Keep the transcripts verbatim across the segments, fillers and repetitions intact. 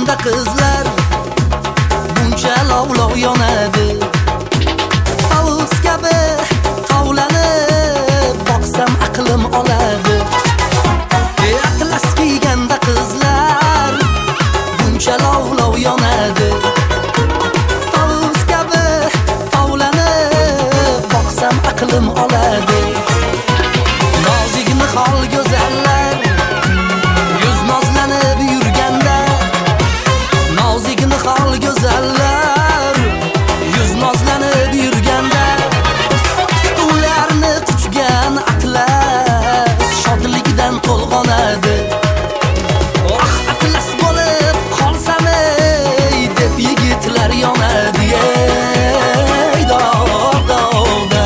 suvganda qizlar buncha lovlov yonadi. Tavus kabi tovlanib boqsam aqlim oladi. Atlas kiyganda qizlar buncha lovlov yonadi. Tavus kabi tovlanib boqsam aqlim oladi. Nozik nihol go'zallar yuz nozlanib yurganda, nozik nihol go'zallar yuz nozlanib yurganda, ularni quchgan atlas shodlikdan to'lg'onadi. Oh, atlas bo'lib qolsam ey deb yigitlar yonadi. Ey dog' dog'da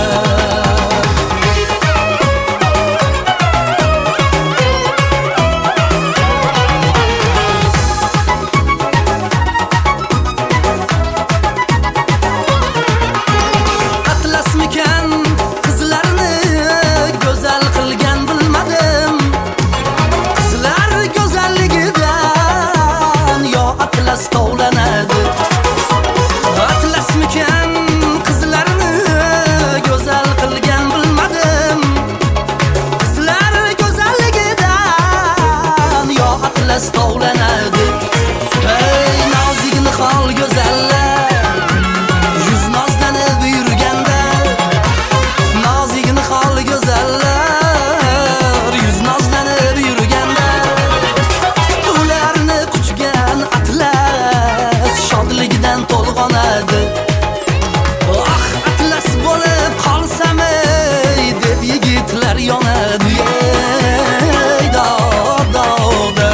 atlasmikan qizlarni go'zal qilgan bilmadim. Qizlar go'zalligidan yo atlas tovlanadi. Atlasmikan qizlarni go'zal qilgan bilmadim. Qizlar go'zalligidan yo atlas tovlanadi. Ey nozik nihol go'zallar yuz nozlanib yurganda, nozik nihol go'zallar yuz nozlanib yurganda, ularni quchgan atlas shodlikdan to'lg'onadi. Oh, atlas bo'lib qolsam ey deb yigitlar yonadi. Ey dog' dog'da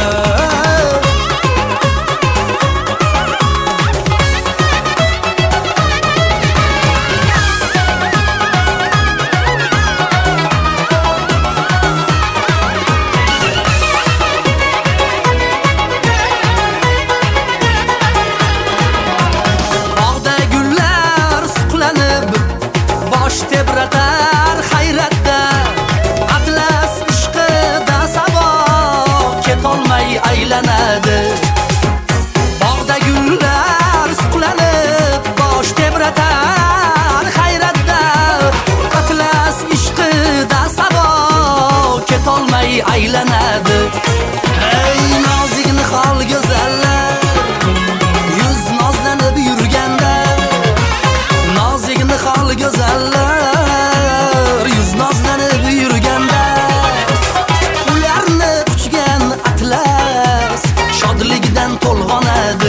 bog'da gullar suqlanib bosh tebratar hayratda. Atlas ishqida sabo ketolmay aylanadi. Bog'da gullar suqlanib bosh tebratar hayratda. Atlas ishqida sabo ketolmay aylanadi. Ey nozik nihol go'zallar yuz nozlanib yurganda, nozik nihol go'zallar yuz nozlanib yurganda, ularni quchgan atlas shodlikdan to'lg'onadi.